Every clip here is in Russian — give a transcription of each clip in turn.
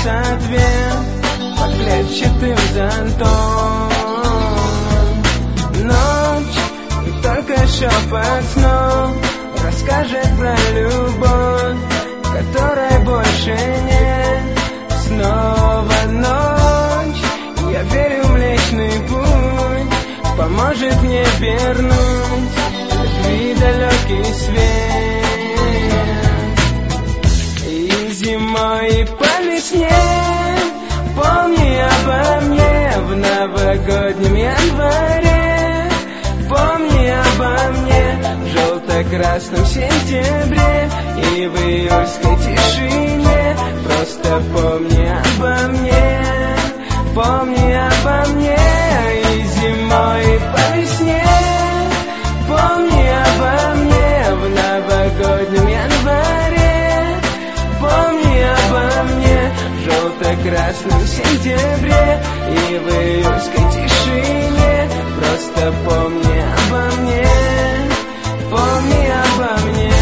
ответ под клетчатым зонтом. Ночь и только шепот снов расскажет про любовь, которой больше нет. Снова ночь, я верю, Млечный Путь поможет мне вернуть любви далекий свет. И зимой, и по весне помни обо мне в новогоднем январе. Помни обо мне в желто-красном сентябре и в июльской тишине. Просто помни обо мне, помни обо мне. И зимой, и по весне помни обо мне в новогоднем январе. Помни обо мне в желто-красном сентябре и в июльской тишине. Просто помни обо мне, помни обо мне.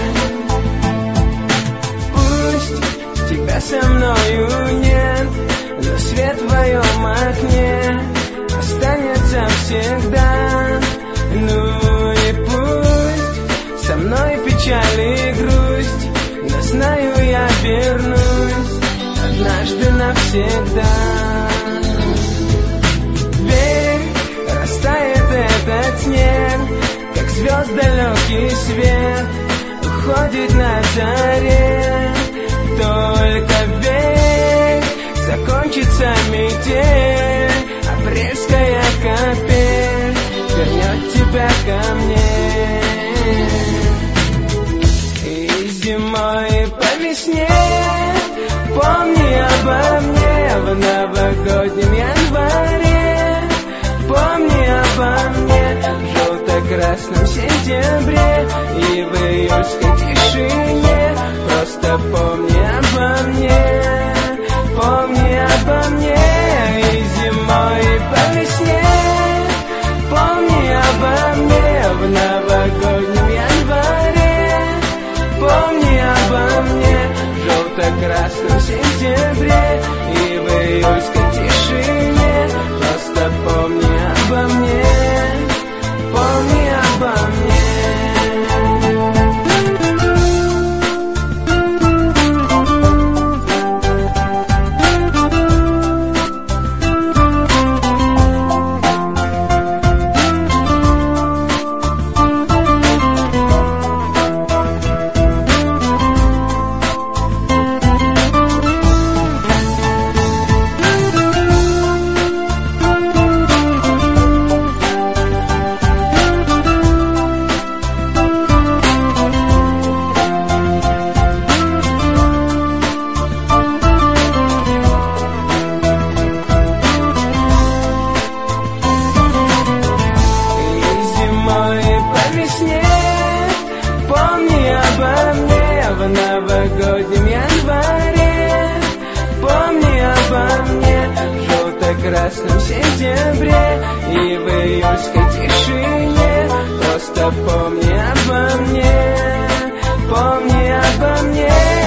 Пусть тебя со мною нет, но свет в твоем окне останется всегда. Ну и пусть со мной печаль и грусть, но знаю, я вернусь однажды навсегда. Верь, растает этот снег, как звезд далекий свет уходит на заре. Только верь, закончится метель, апрельская капель вернет тебя ко мне. И зимой, и по весне помни обо мне в новогоднем январе. Помни обо мне в желто-красном сентябре и в июльской тишине. Просто помни обо мне, помни обо мне. И зимой, и по весне помни обо мне в новогоднем январе. Помни обо мне в желто-красном сентябре и в июльской тишине. Просто помни обо мне, помни обо мне. В новогоднем январе помни обо мне в желто-красном сентябре и в июльской тишине. Просто помни обо мне, помни обо мне.